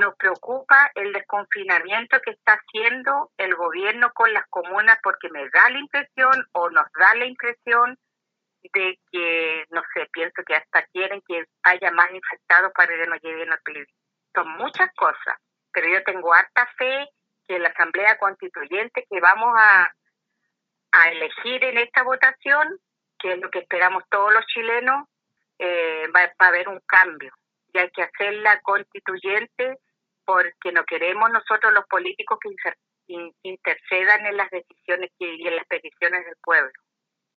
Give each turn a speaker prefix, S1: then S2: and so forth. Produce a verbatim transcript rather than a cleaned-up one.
S1: nos preocupa el desconfinamiento que está haciendo el gobierno con las comunas, porque me da la impresión o nos da la impresión de que, no sé, pienso que hasta quieren que haya más infectados para que no lleguen al plebiscito. Son muchas cosas, pero yo tengo harta fe que la Asamblea Constituyente que vamos a, a elegir en esta votación, que es lo que esperamos todos los chilenos, eh, va, va a haber un cambio. Y hay que hacerla constituyente porque no queremos nosotros los políticos que inter, in, intercedan en las decisiones que, y en las peticiones del pueblo.